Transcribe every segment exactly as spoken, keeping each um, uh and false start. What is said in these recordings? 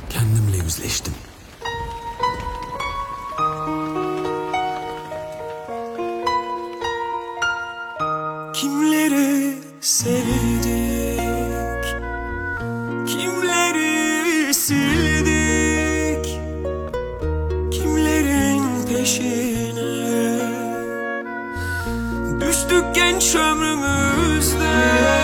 kendimle yüzleştim. Kimleri sevdik, kimleri sildik, kimlerin peşine düştük genç ömrümüzde.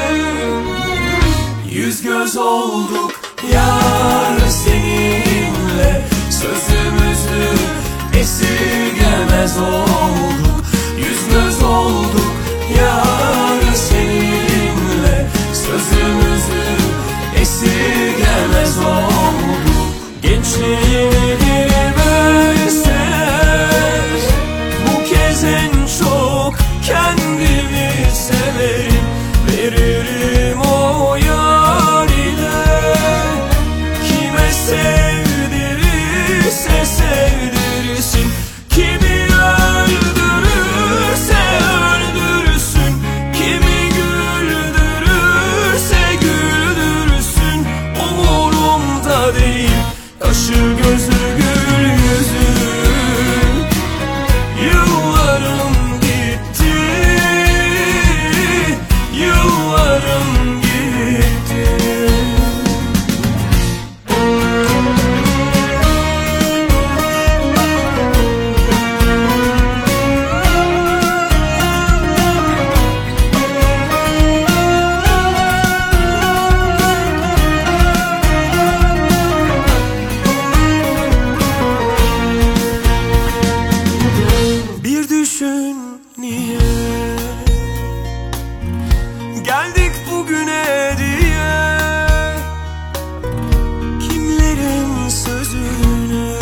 Yüz göz olduk yar seninle, sözümüzü esirgemez olduk. Yüz göz olduk yar seninle, sözümüzü esirgemez olduk. Gençliğimi geri verseler, bu kez en çok kendimi severim. Veririm o yar ile, kime sevdirirse sevdirsin. Kimi öldürürse öldürsün, kimi güldürürse güldürsün. Umurumda değil, kaşı gözü gül yüzü. Yıllarım gitti, yıllarım gitti. Bir düşün niye geldik bugüne diye, kimlerin sözüne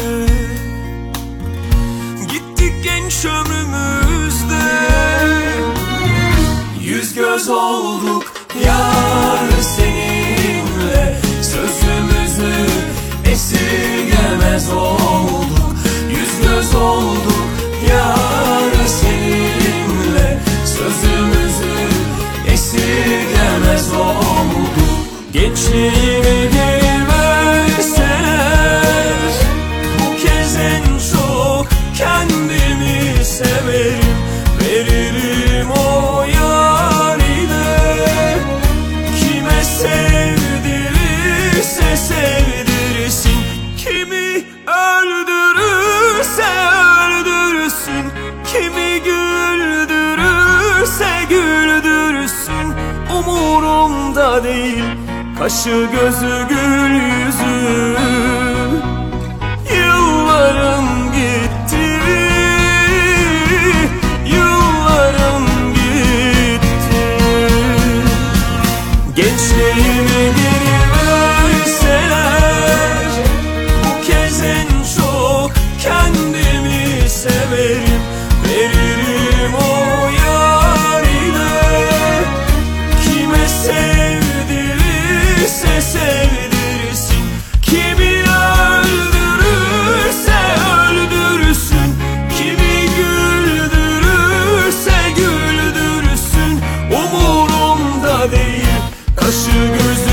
gittik genç ömrümüzde. Yüz göz olduk yar seninle, sözümüzü esirgemez olduk. Yüz göz olduk yar seninle, sözümüzü esirgemez olduk. Gençliğimi geri verseler, bu kez en çok kendimi severim. Veririm o yar ile, kime sevdirirse sevdirsin. Kimi öldürürse öldürsün, kimi güldürürse güldürsün. Umurumda değil, kaşı gözü gül yüzü. Yıllarım gitti, yıllarım gitti. Gençliğimi geri verseler, bu kez en çok kendimi severim. Veririm o yar ile, kime sevdirirse sevdirsin. Kimi öldürürse öldürsün, kimi güldürürse güldürsün. Umurumda değil, kaşı gözü